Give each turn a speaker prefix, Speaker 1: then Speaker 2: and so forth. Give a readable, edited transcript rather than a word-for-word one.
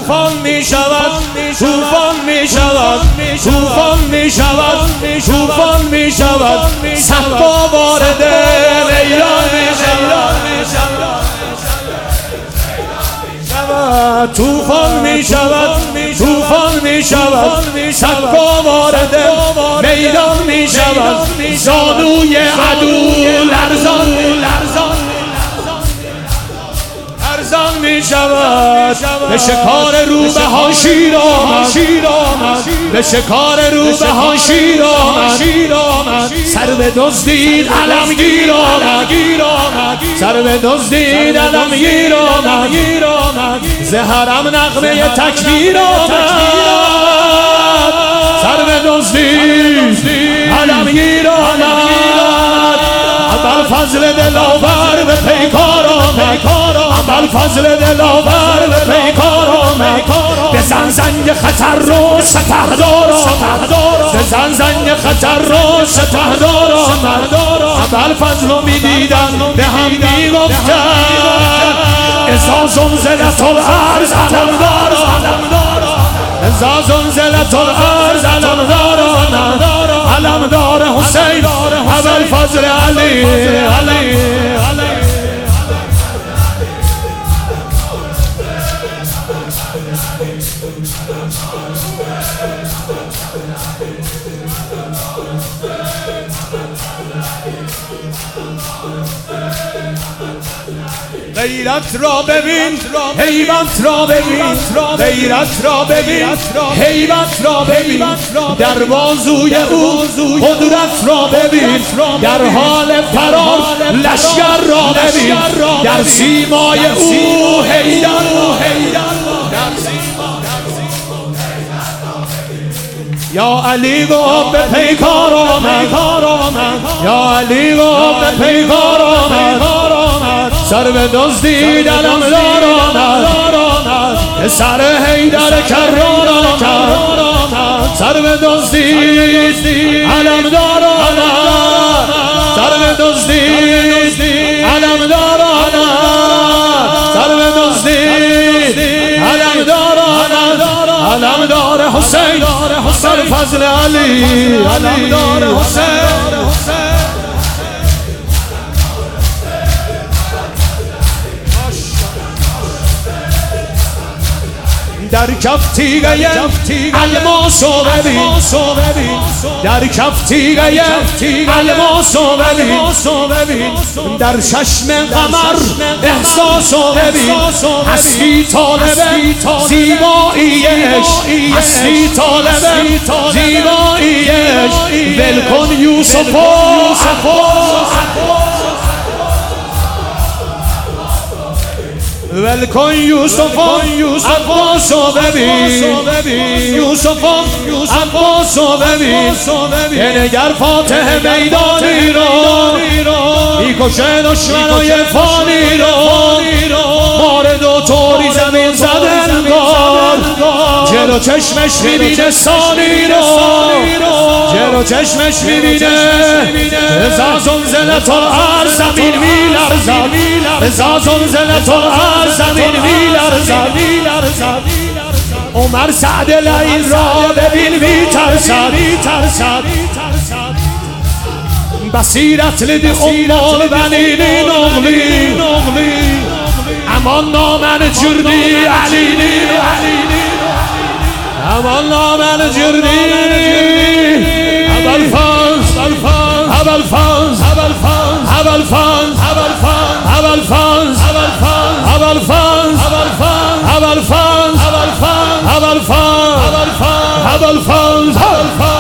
Speaker 1: طوفان می شود، طوفان می شود، طوفان می شود، طوفان می شود، صحبا وارد ایران می شود، طوفان می شود، طوفان می شود، صحبا وارد میدان می شود، زانوی عدو لرزان می شود، به شکار روبه ها شیر آمد، به شکار روبه ها شیر آمد، سر به دزدید علمگیر آمد، سر به دزدید علمگیر آمد، ز حرم نغمه تکبیر آمد، سر به دزدید علمگیر آمد، ابوالفضل دلاور به پیکار آمد، ابوالفضل دلاور به پیکار آمد، بزن زنگ خطر رو سپهدار آمد، بزن زنگ خطر رو سپهدار آمد، ابوالفضل رو میدیدن به هم میگفتن اذا زلزلت الارض علمدار، اذا زلزلت الارض علمدار حسین ابوالفضل علی غیرت را ببین، هیبت را ببین، غیرت را ببین، هیبت را ببین، در بازوی او قدرت را ببین، در حال فرار لشکر را ببین، در سیمای او حیدر، یا علی گفت به پیکار آمد، یا علی گفت به پیکار آمد، سر به دزدید علمدار آمد، سر حیدر کرار آمد، سر به دزدید علمدار آمد، سر به دزدید علمدار آمد، سر به دزدید علمدار آمد، علمدار حسین ابوالفضل علی، علمدار حسین در کف تیغه الماسو ببین، در کف تیغه الماسو ببین، در چشم قمر احساسو ببین، هستی طالب زیبایی عشق، هستی طالب زیبایی عشق، ول کن یوسفو، ول کن یوسف عباسو ببین، یوسف عباسو ببین، بنگر فاتح میدانی رو، میکشه دشمنای فانی رو، مارد و طوری زمین زد انگار، جلو چشمش میبینه ثانی رو، جلو چشمش میبینه اذا زلزلت الارض زمین میلرزد، اذا زلزلت الارض زمین میلرزد، عمر سعد لعین را ببین میترسد، بصیرت لدی ام البنین نقلی، امان نامن جردی علی، امان نامن جردی ابوالفضل، ابوالفضل، ابوالفضل، ابوالفضل، ابوالفضل، ابوالفضل، ابوالفضل، ابوالفضل، ابوالفضل، ابوالفضل،